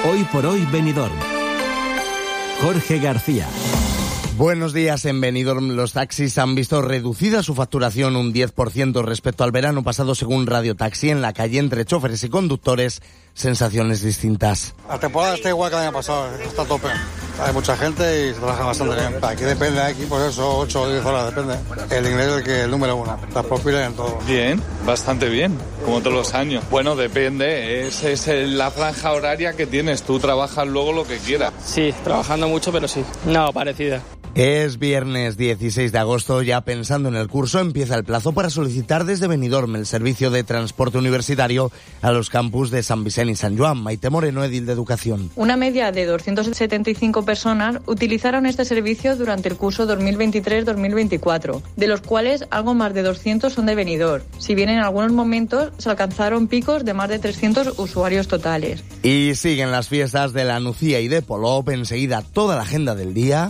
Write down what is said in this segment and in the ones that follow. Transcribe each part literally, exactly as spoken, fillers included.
Hoy por hoy Benidorm. Jorge García. Buenos días. En Benidorm los taxis han visto reducida su facturación un diez por ciento respecto al verano pasado, según Radio Taxi. En la calle, entre choferes y conductores, sensaciones distintas. La temporada está igual que el año pasado, está a tope. Hay mucha gente y se trabaja bastante bien. Aquí depende, aquí pues eso, ocho o diez horas, depende. El inglés es el, que, el número uno, está popular en todo. Bien, bastante bien, como todos los años. Bueno, depende, es, es la franja horaria que tienes, tú trabajas luego lo que quieras. Sí, trabajando mucho, pero sí, no, parecida. Es viernes dieciséis de agosto, ya pensando en el curso, empieza el plazo para solicitar desde Benidorm el servicio de transporte universitario a los campus de San Vicente y San Joan. Maite Moreno, edil de Educación. Una media de doscientas setenta y cinco personas utilizaron este servicio durante el curso dos mil veintitrés dos mil veinticuatro, de los cuales algo más de doscientos son de Benidorm, si bien en algunos momentos se alcanzaron picos de más de trescientos usuarios totales. Y siguen las fiestas de la Nucía y de Polop, enseguida toda la agenda del día.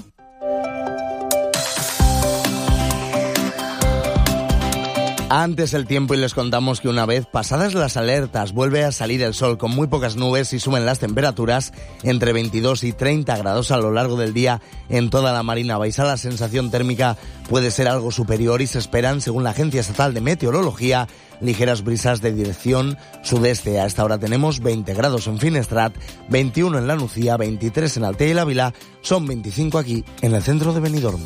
Antes el tiempo, y les contamos que una vez pasadas las alertas vuelve a salir el sol con muy pocas nubes y suben las temperaturas entre veintidós y treinta grados a lo largo del día en toda la Marina Baixa. La sensación térmica puede ser algo superior y se esperan, según la Agencia Estatal de Meteorología, ligeras brisas de dirección sudeste. A esta hora tenemos veinte grados en Finestrat, veintiuno en la Nucía, veintitrés en Altea y la Vila, son veinticinco aquí en el centro de Benidorm.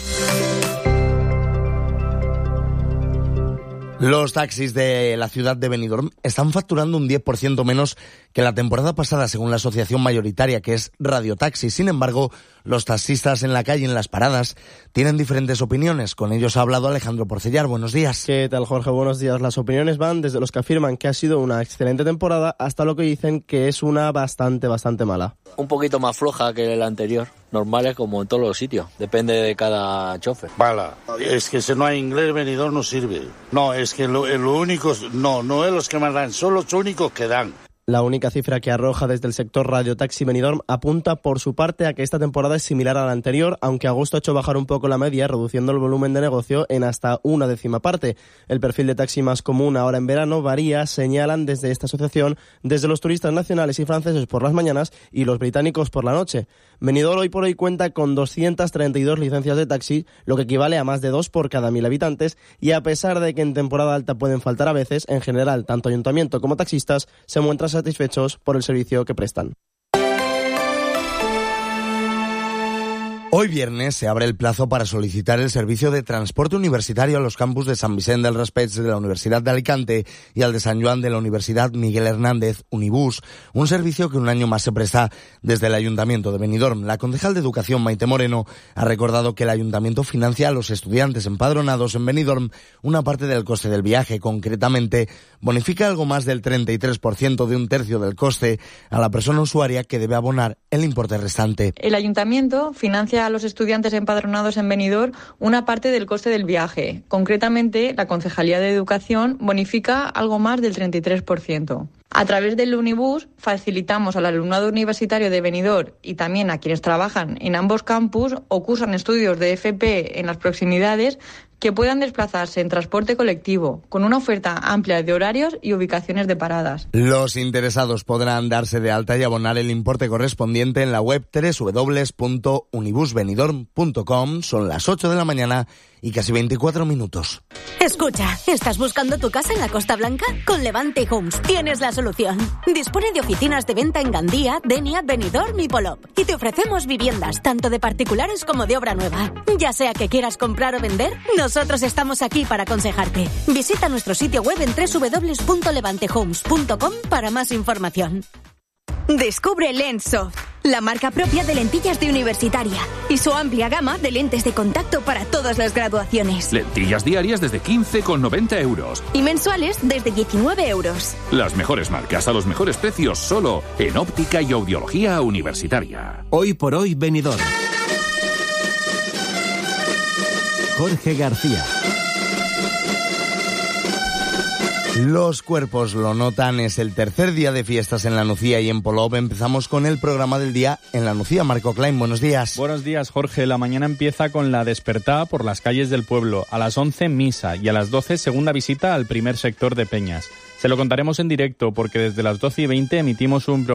Los taxis de la ciudad de Benidorm están facturando un diez por ciento menos que la temporada pasada, según la asociación mayoritaria, que es Radio Taxi. Sin embargo, los taxistas en la calle, en las paradas, tienen diferentes opiniones. Con ellos ha hablado Alejandro Porcellar. Buenos días. ¿Qué tal, Jorge? Buenos días. Las opiniones van desde los que afirman que ha sido una excelente temporada hasta lo que dicen que es una bastante, bastante mala. Un poquito más floja que la anterior. Normales como en todos los sitios. Depende de cada chofer. Bala. Es que si no hay inglés, Benidorm no sirve. No, es que lo, lo único... No, no es los que más dan, son los únicos que dan. La única cifra que arroja desde el sector Radio Taxi Benidorm apunta por su parte a que esta temporada es similar a la anterior, aunque agosto ha hecho bajar un poco la media, reduciendo el volumen de negocio en hasta una décima parte. El perfil de taxi más común ahora en verano varía, señalan desde esta asociación, desde los turistas nacionales y franceses por las mañanas y los británicos por la noche. Benidorm hoy por hoy cuenta con doscientas treinta y dos licencias de taxi, lo que equivale a más de dos por cada mil habitantes, y a pesar de que en temporada alta pueden faltar a veces, en general, tanto ayuntamiento como taxistas se muestran satisfechos por el servicio que prestan. Hoy viernes se abre el plazo para solicitar el servicio de transporte universitario a los campus de San Vicente del Raspeig de la Universidad de Alicante y al de San Joan de la Universidad Miguel Hernández, Unibus, un servicio que un año más se presta desde el Ayuntamiento de Benidorm. La concejal de Educación, Maite Moreno, ha recordado que el Ayuntamiento financia a los estudiantes empadronados en Benidorm una parte del coste del viaje. Concretamente, bonifica algo más del treinta y tres por ciento de un tercio del coste a la persona usuaria, que debe abonar el importe restante. El Ayuntamiento financia a los estudiantes empadronados en Benidorm una parte del coste del viaje. Concretamente, la Concejalía de Educación bonifica algo más del treinta y tres por ciento. A través del Unibus facilitamos al alumnado universitario de Benidorm y también a quienes trabajan en ambos campus o cursan estudios de F P en las proximidades que puedan desplazarse en transporte colectivo, con una oferta amplia de horarios y ubicaciones de paradas. Los interesados podrán darse de alta y abonar el importe correspondiente en la web doble u doble u doble u punto unibus benidorm punto com. Son las ocho de la mañana y casi veinticuatro minutos. Escucha, ¿estás buscando tu casa en la Costa Blanca? Con Levante Homes tienes la solución. Dispone de oficinas de venta en Gandía, Denia, Benidorm y Polop. Y te ofrecemos viviendas, tanto de particulares como de obra nueva. Ya sea que quieras comprar o vender, nosotros estamos aquí para aconsejarte. Visita nuestro sitio web en doble u doble u doble u punto levante homes punto com para más información. Descubre Lenssoft, la marca propia de lentillas de universitaria y su amplia gama de lentes de contacto para todas las graduaciones. Lentillas diarias desde quince con noventa euros. Y mensuales desde diecinueve euros. Las mejores marcas a los mejores precios solo en óptica y audiología universitaria. Hoy por hoy Benidorm. Jorge García. Los cuerpos lo notan, es el tercer día de fiestas en la Nucía y en Polop. Empezamos con el programa del día en la Nucía. Marco Klein, buenos días. Buenos días, Jorge. La mañana empieza con la despertada por las calles del pueblo. A las once, misa, y a las doce, segunda visita al primer sector de Peñas. Se lo contaremos en directo porque desde las doce y veinte emitimos un